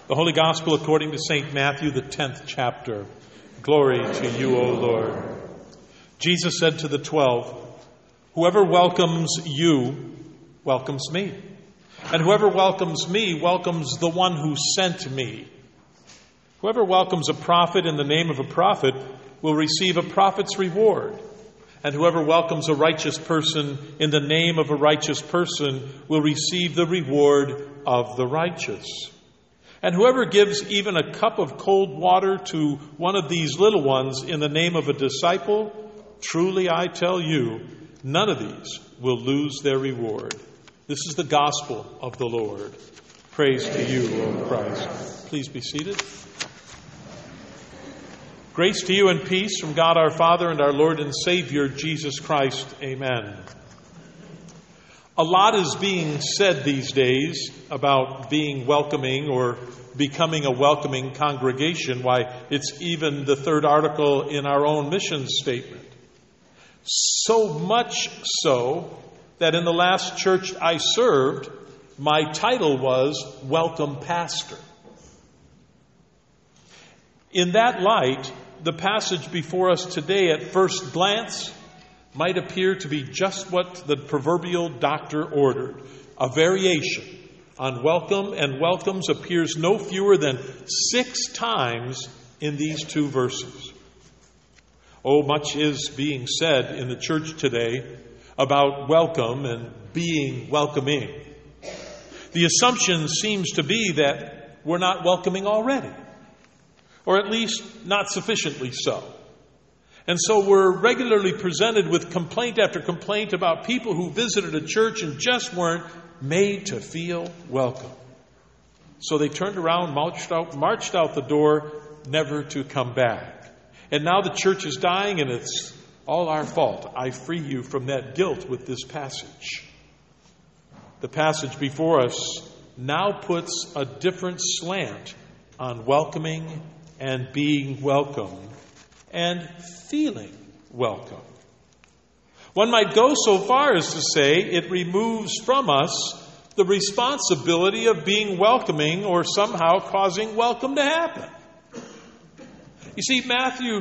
The Holy Gospel according to St. Matthew, the 10th chapter. Glory to you, O Lord. Jesus said to the 12, "Whoever welcomes you welcomes me. And whoever welcomes me welcomes the one who sent me. Whoever welcomes a prophet in the name of a prophet will receive a prophet's reward. And whoever welcomes a righteous person in the name of a righteous person will receive the reward of the righteous. And whoever gives even a cup of cold water to one of these little ones in the name of a disciple, truly I tell you, none of these will lose their reward." This is the gospel of the Lord. Praise to you, O Christ. Please be seated. Grace to you and peace from God our Father and our Lord and Savior, Jesus Christ. Amen. A lot is being said these days about being welcoming or becoming a welcoming congregation. Why, it's even the third article in our own mission statement. So much so that in the last church I served, my title was Welcome Pastor. In that light, the passage before us today at first glance might appear to be just what the proverbial doctor ordered. A variation on welcome and welcomes appears no fewer than 6 times in these 2 verses. Oh, much is being said in the church today about welcome and being welcoming. The assumption seems to be that we're not welcoming already, or at least not sufficiently so. And so we're regularly presented with complaint after complaint about people who visited a church and just weren't made to feel welcome. So they turned around, marched out the door, never to come back. And now the church is dying and it's all our fault. I free you from that guilt with this passage. The passage before us now puts a different slant on welcoming and being welcome and feeling welcome. One might go so far as to say it removes from us the responsibility of being welcoming or somehow causing welcome to happen. You see, Matthew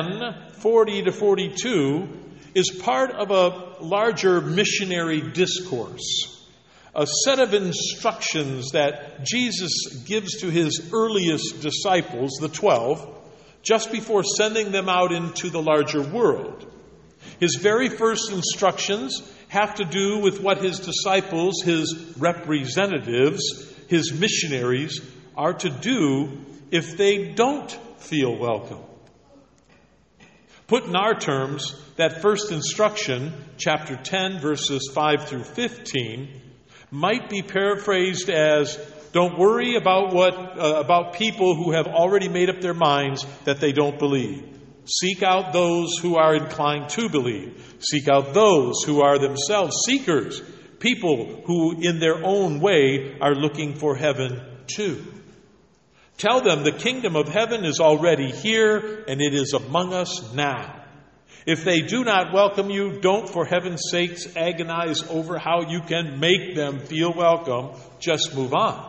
10:40-42 is part of a larger missionary discourse, a set of instructions that Jesus gives to his earliest disciples, the 12, just before sending them out into the larger world. His very first instructions have to do with what his disciples, his representatives, his missionaries, are to do if they don't feel welcome. Put in our terms, that first instruction, chapter 10, verses 5-15, might be paraphrased as, don't worry about people who have already made up their minds that they don't believe. Seek out those who are inclined to believe. Seek out those who are themselves seekers, people who in their own way are looking for heaven too. Tell them the kingdom of heaven is already here and it is among us now. If they do not welcome you, don't for heaven's sakes agonize over how you can make them feel welcome. Just move on.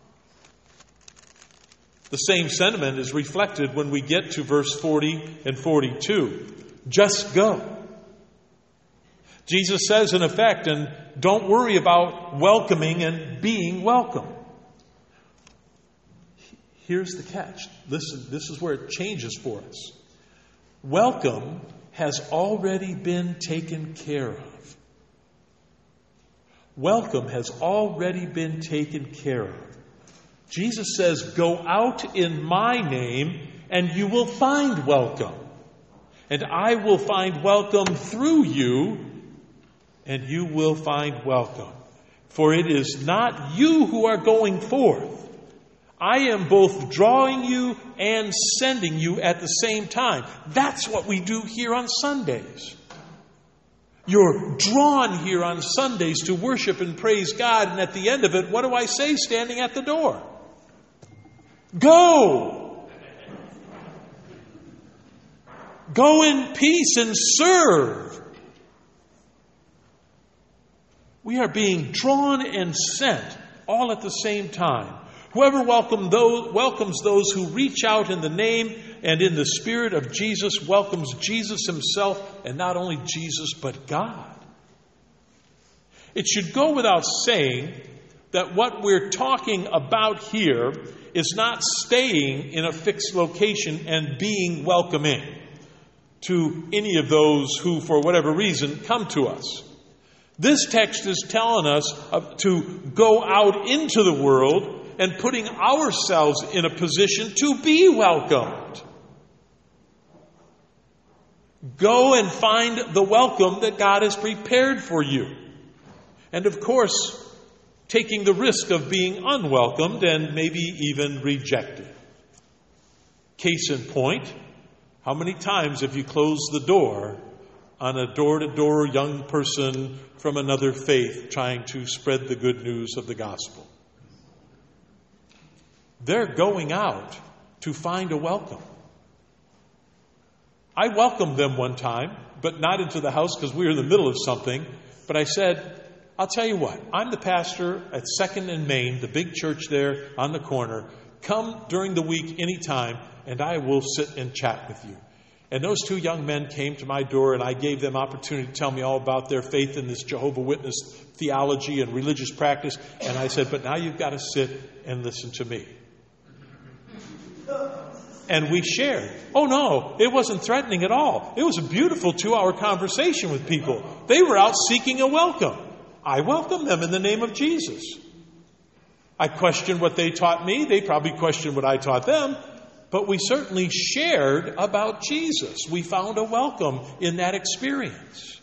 The same sentiment is reflected when we get to verse 40 and 42. Just go. Jesus says in effect, and don't worry about welcoming and being welcome. Here's the catch. Listen, this is where it changes for us. Welcome has already been taken care of. Welcome has already been taken care of. Jesus says, go out in my name and you will find welcome. And I will find welcome through you and you will find welcome. For it is not you who are going forth. I am both drawing you and sending you at the same time. That's what we do here on Sundays. You're drawn here on Sundays to worship and praise God, and at the end of it, what do I say standing at the door? Go! Go in peace and serve. We are being drawn and sent all at the same time. Whoever welcomes those who reach out in the name and in the Spirit of Jesus welcomes Jesus himself, and not only Jesus, but God. It should go without saying that what we're talking about here is not staying in a fixed location and being welcoming to any of those who, for whatever reason, come to us. This text is telling us to go out into the world and putting ourselves in a position to be welcomed. Go and find the welcome that God has prepared for you. And of course, taking the risk of being unwelcomed and maybe even rejected. Case in point, how many times have you closed the door on a door-to-door young person from another faith trying to spread the good news of the gospel? They're going out to find a welcome. I welcomed them one time, but not into the house because we were in the middle of something. But I said, I'll tell you what, I'm the pastor at 2nd and Main, the big church there on the corner. Come during the week anytime, and I will sit and chat with you. And those two young men came to my door, and I gave them opportunity to tell me all about their faith in this Jehovah's Witness theology and religious practice. And I said, but now you've got to sit and listen to me. And we shared. Oh no, it wasn't threatening at all. It was a beautiful 2-hour conversation with people. They were out seeking a welcome. I welcomed them in the name of Jesus. I questioned what they taught me. They probably questioned what I taught them. But we certainly shared about Jesus. We found a welcome in that experience.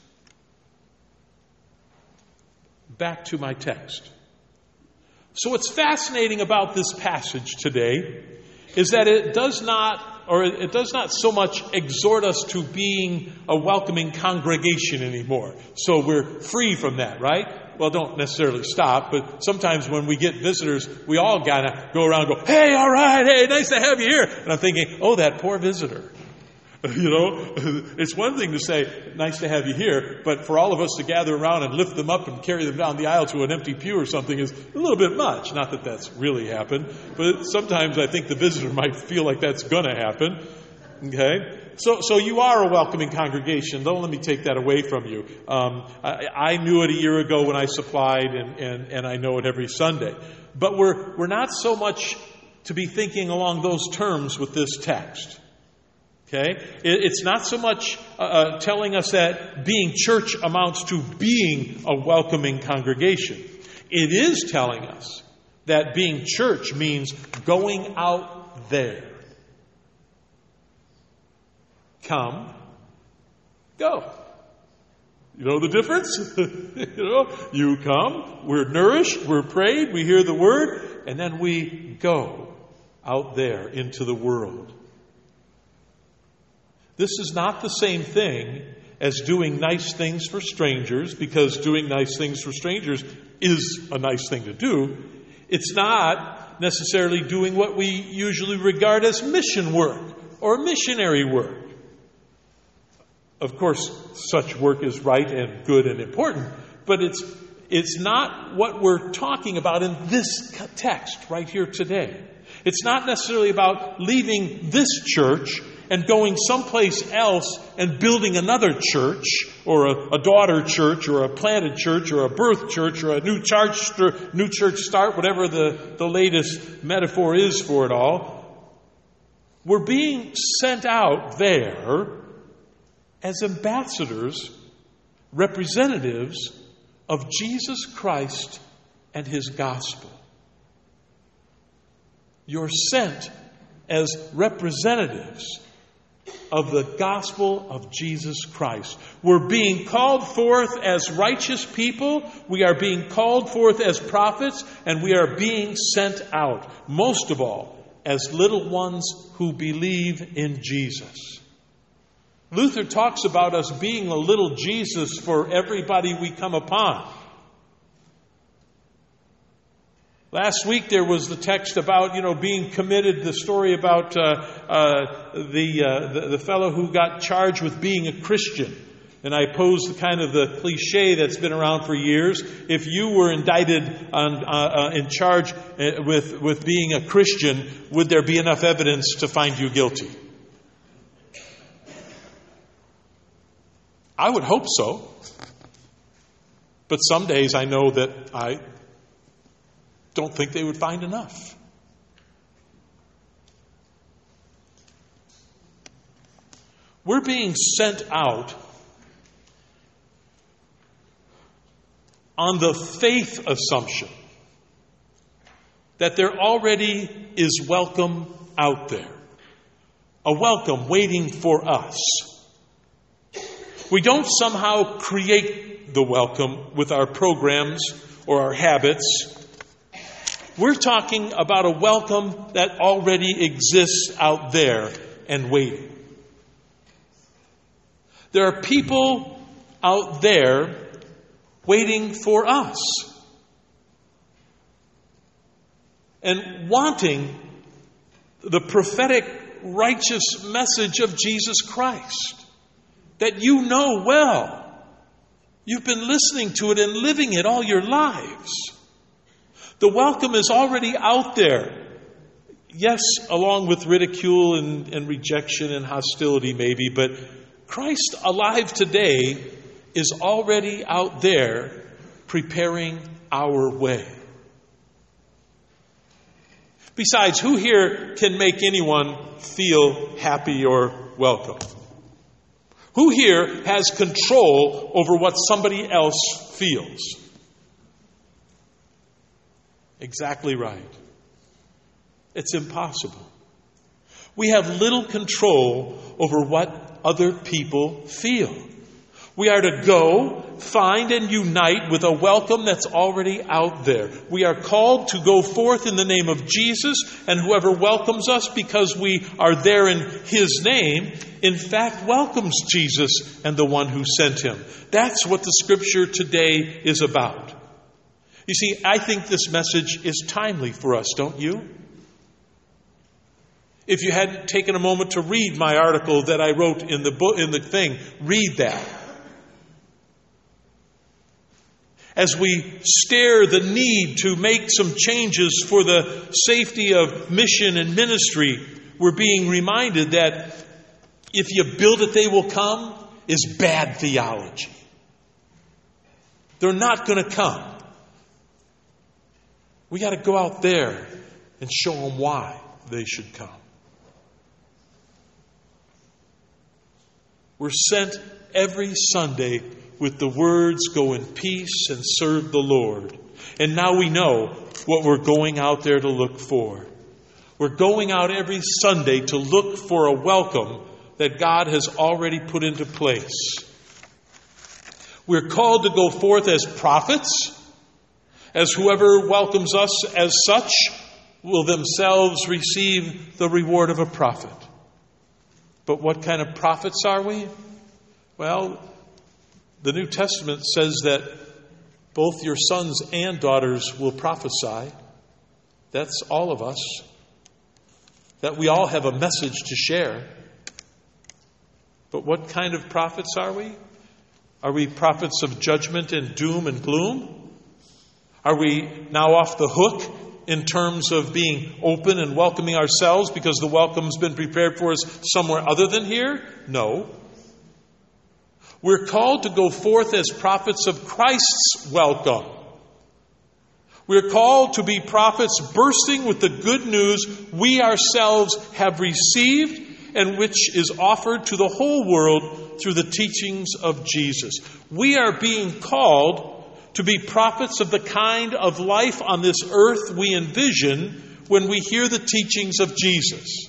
Back to my text. So what's fascinating about this passage today is that it does not so much exhort us to being a welcoming congregation anymore. So we're free from that, right? Well, don't necessarily stop, but sometimes when we get visitors, we all gotta go around and go, hey, all right, hey, nice to have you here. And I'm thinking, oh, that poor visitor. You know, it's one thing to say, nice to have you here, but for all of us to gather around and lift them up and carry them down the aisle to an empty pew or something is a little bit much. Not that that's really happened, but sometimes I think the visitor might feel like that's going to happen. Okay? So you are a welcoming congregation. Don't let me take that away from you. I knew it a year ago when I supplied, and I know it every Sunday. But we're not so much to be thinking along those terms with this text. Okay? It's not so much telling us that being church amounts to being a welcoming congregation. It is telling us that being church means going out there. Come, go. You know the difference? You come, we're nourished, we're prayed, we hear the word, and then we go out there into the world. This is not the same thing as doing nice things for strangers, because doing nice things for strangers is a nice thing to do. It's not necessarily doing what we usually regard as mission work or missionary work. Of course, such work is right and good and important, but it's not what we're talking about in this text right here today. It's not necessarily about leaving this church and going someplace else and building another church, or a daughter church, or a planted church, or a birth church, or a new church start, whatever the latest metaphor is for it all. We're being sent out there as ambassadors, representatives of Jesus Christ and His gospel. You're sent as representatives of the gospel of Jesus Christ. We're being called forth as righteous people. We are being called forth as prophets, and we are being sent out, most of all, as little ones who believe in Jesus. Luther talks about us being a little Jesus for everybody we come upon. Last week there was the text about, being committed, the story about the fellow who got charged with being a Christian. And I pose the cliche that's been around for years. If you were indicted in charge with being a Christian, would there be enough evidence to find you guilty? I would hope so. But some days I know that I don't think they would find enough. We're being sent out on the faith assumption that there already is welcome out there. A welcome waiting for us. We don't somehow create the welcome with our programs or our habits. We're talking about a welcome that already exists out there and waiting. There are people out there waiting for us and wanting the prophetic, righteous message of Jesus Christ that you know well. You've been listening to it and living it all your lives. The welcome is already out there. Yes, along with ridicule and rejection and hostility maybe, but Christ alive today is already out there preparing our way. Besides, who here can make anyone feel happy or welcome? Who here has control over what somebody else feels? Exactly right. It's impossible. We have little control over what other people feel. We are to go, find, and unite with a welcome that's already out there. We are called to go forth in the name of Jesus, and whoever welcomes us because we are there in His name, in fact, welcomes Jesus and the one who sent Him. That's what the Scripture today is about. You see, I think this message is timely for us, don't you? If you hadn't taken a moment to read my article that I wrote in the book, in the thing, read that. As we stare the need to make some changes for the safety of mission and ministry, we're being reminded that if you build it, they will come is bad theology. They're not going to come. We got to go out there and show them why they should come. We're sent every Sunday with the words, "Go in peace and serve the Lord." And now we know what we're going out there to look for. We're going out every Sunday to look for a welcome that God has already put into place. We're called to go forth as prophets, as whoever welcomes us as such will themselves receive the reward of a prophet. But what kind of prophets are we? Well, the New Testament says that both your sons and daughters will prophesy. That's all of us. That we all have a message to share. But what kind of prophets are we? Are we prophets of judgment and doom and gloom? Are we now off the hook in terms of being open and welcoming ourselves because the welcome's been prepared for us somewhere other than here? No. We're called to go forth as prophets of Christ's welcome. We're called to be prophets bursting with the good news we ourselves have received and which is offered to the whole world through the teachings of Jesus. We are being called to be prophets of the kind of life on this earth we envision when we hear the teachings of Jesus.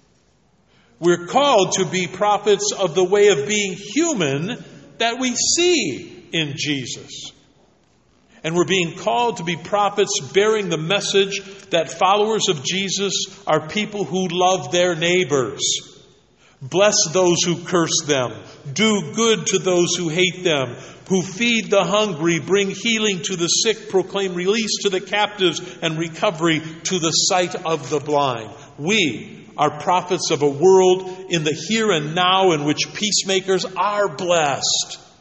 We're called to be prophets of the way of being human that we see in Jesus. And we're being called to be prophets bearing the message that followers of Jesus are people who love their neighbors. Bless those who curse them. Do good to those who hate them. Who feed the hungry, bring healing to the sick, proclaim release to the captives, and recovery to the sight of the blind. We are prophets of a world in the here and now in which peacemakers are blessed.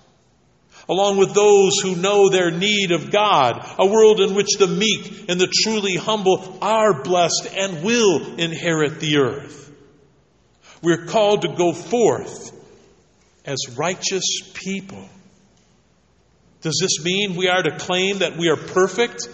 along with those who know their need of God, a world in which the meek and the truly humble are blessed and will inherit the earth. We're called to go forth as righteous people. Does this mean we are to claim that we are perfect?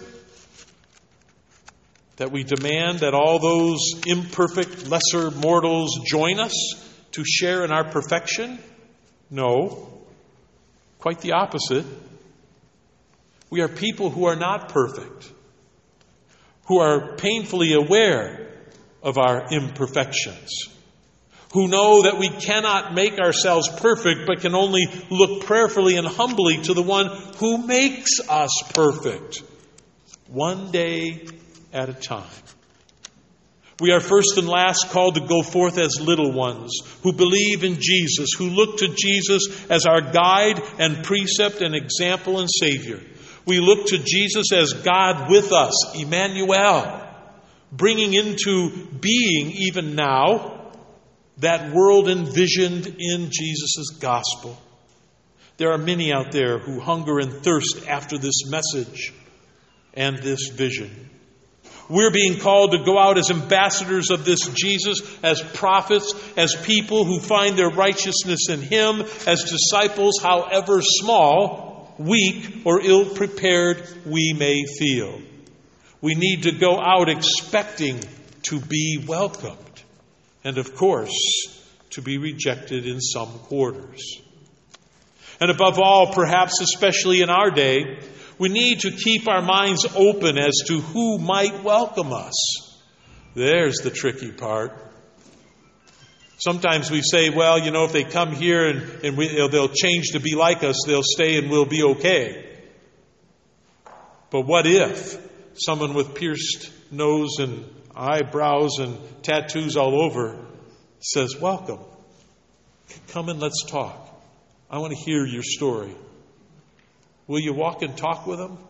That we demand that all those imperfect, lesser mortals join us to share in our perfection? No. Quite the opposite. We are people who are not perfect, who are painfully aware of our imperfections, who know that we cannot make ourselves perfect, but can only look prayerfully and humbly to the one who makes us perfect, one day at a time. We are first and last called to go forth as little ones who believe in Jesus, who look to Jesus as our guide and precept and example and Savior. We look to Jesus as God with us, Emmanuel, bringing into being even now that world envisioned in Jesus' gospel. There are many out there who hunger and thirst after this message and this vision. We're being called to go out as ambassadors of this Jesus, as prophets, as people who find their righteousness in Him, as disciples, however small, weak, or ill-prepared we may feel. We need to go out expecting to be welcomed, and of course, to be rejected in some quarters. And above all, perhaps especially in our day, we need to keep our minds open as to who might welcome us. There's the tricky part. Sometimes we say, well, if they come here and they'll change to be like us, they'll stay and we'll be okay. But what if someone with pierced nose and eyebrows and tattoos all over says, welcome, come and let's talk. I want to hear your story. Will you walk and talk with them?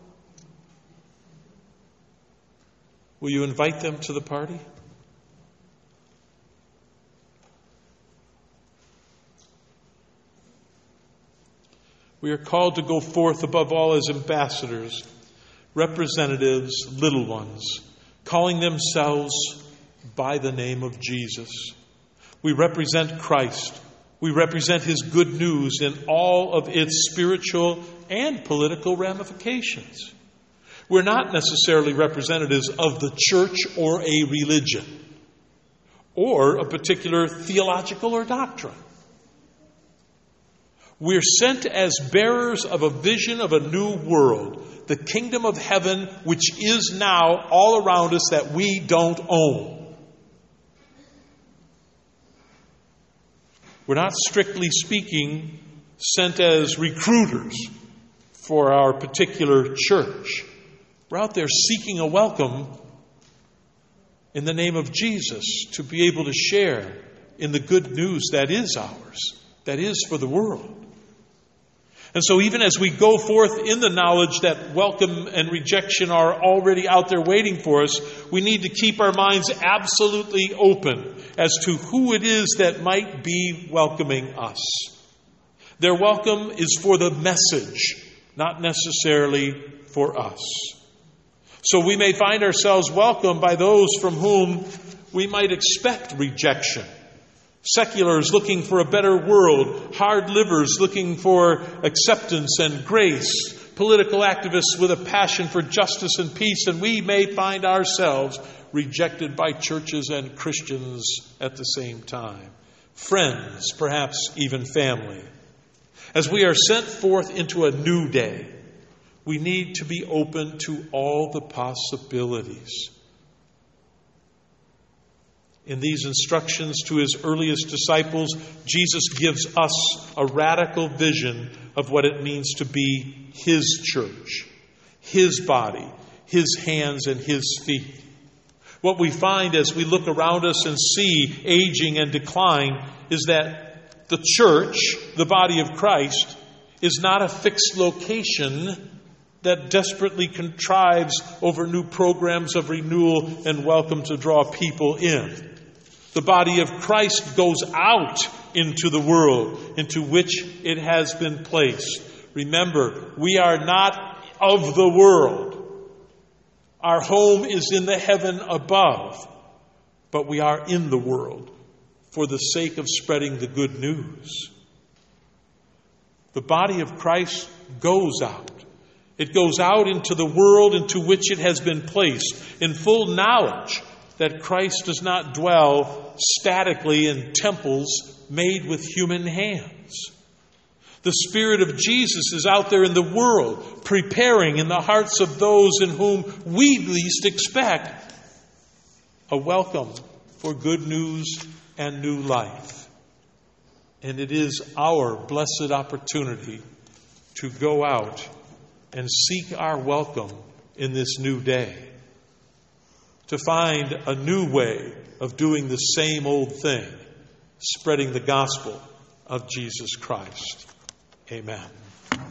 Will you invite them to the party? We are called to go forth above all as ambassadors, representatives, little ones, calling themselves by the name of Jesus. We represent Christ. We represent His good news in all of its spiritual and political ramifications. We're not necessarily representatives of the church or a religion or a particular theological or doctrine. We're sent as bearers of a vision of a new world, the kingdom of heaven, which is now all around us that we don't own. We're not, strictly speaking, sent as recruiters for our particular church. We're out there seeking a welcome in the name of Jesus to be able to share in the good news that is ours, that is for the world. And so even as we go forth in the knowledge that welcome and rejection are already out there waiting for us, we need to keep our minds absolutely open as to who it is that might be welcoming us. Their welcome is for the message, not necessarily for us. So we may find ourselves welcomed by those from whom we might expect rejection. Seculars looking for a better world, hard livers looking for acceptance and grace, political activists with a passion for justice and peace, and we may find ourselves rejected by churches and Christians at the same time. Friends, perhaps even family. As we are sent forth into a new day, we need to be open to all the possibilities. In these instructions to His earliest disciples, Jesus gives us a radical vision of what it means to be His church, His body, His hands and His feet. What we find as we look around us and see aging and decline is that the church, the body of Christ, is not a fixed location that desperately contrives over new programs of renewal and welcome to draw people in. The body of Christ goes out into the world into which it has been placed, Remember, we are not of the world. Our home is in the heaven above, but we are in the world for the sake of spreading the good news. The body of Christ goes out. It goes out into the world into which it has been placed in full knowledge that Christ does not dwell statically in temples made with human hands. The Spirit of Jesus is out there in the world, preparing in the hearts of those in whom we least expect a welcome for good news and new life. And it is our blessed opportunity to go out and seek our welcome in this new day, to find a new way of doing the same old thing, spreading the gospel of Jesus Christ. Amen.